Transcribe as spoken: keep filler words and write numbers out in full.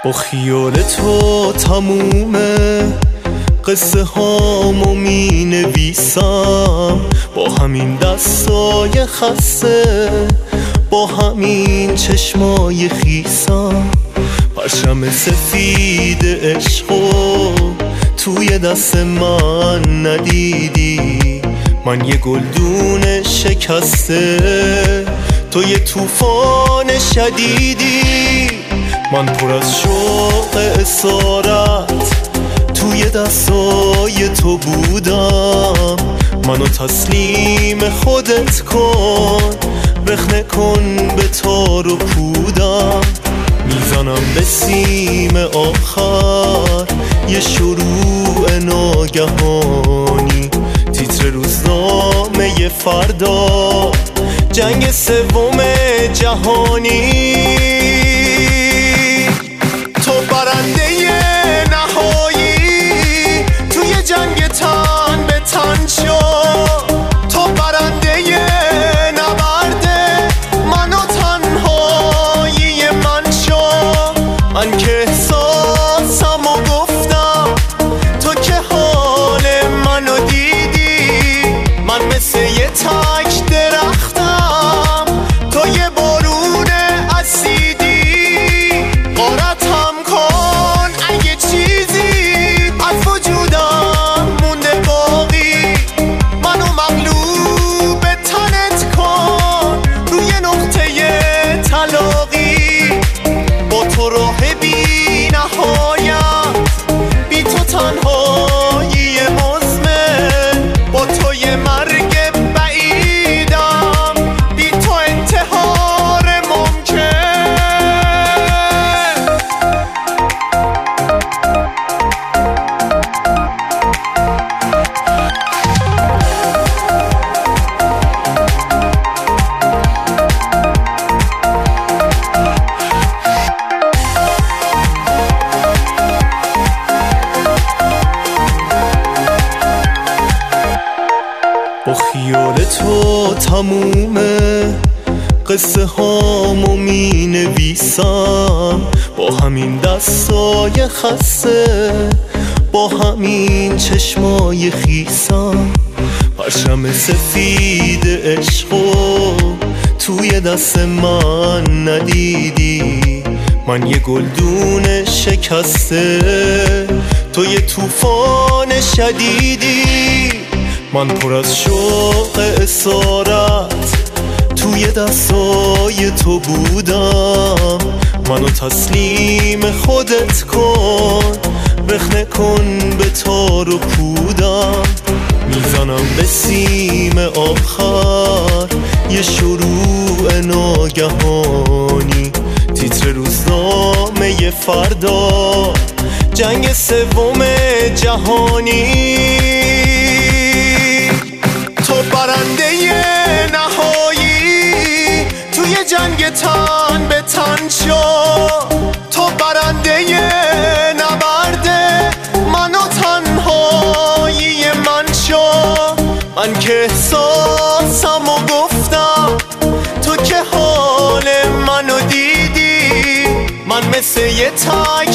با خیال تو تمومه قصه هامو می نویسم، با همین دستای خسته، با همین چشمای خیسم. پرچم سفید عشقو توی دست من ندیدی، من یه گلدون شکسته، تو یه طوفان شدیدی. من پر از شوق اسارت توی دستای تو بودم، منو تسلیم خودت کن، رخنه کن به تار و پودم. میزنم به سیم آخر یه شروع ناگهانی، تیتر روزنامه فردا، جنگ سوم جهانی. تو برنده نهایی توی جنگ تن به تن شو، تو برنده نبرد من و تنهایی من شو. من که احساسم و گفتم، تو که حال منو دیدی. من مثل یه تک درختم، تو یه بارون اسیدی. غارتم کن اگه چیزی از وجودم مونده باقی، منو مغلوب تنت کن روی نقطه طلاقی. با تو راه بی نهایت، بی تو تنهایی مزمن، با تو یه مرگ بعیدم، بی تو انتحار ممکن. با خیال تو تمومه قصه هامو می نویسم، با همین دستای خسته، با همین چشمای خیسم. پرچم سفید عشقو توی دست من ندیدی، من یه گلدون شکسته، تو یه طوفان شدیدی. من پر از شوق اسارت توی دستای تو بودم، منو تسلیم خودت کن، رخنه کن به تار و پودم. میزنم به سیم آخر یه شروع ناگهانی، تیتر روزنامه فردا، جنگ سوم جهانی. تو برنده نهایی توی جنگ تن به تن شو، تو برنده نبرد من و تنهایی من شو. من که احساسم و گفتم، تو که حال منو دیدی. من مثل یه تک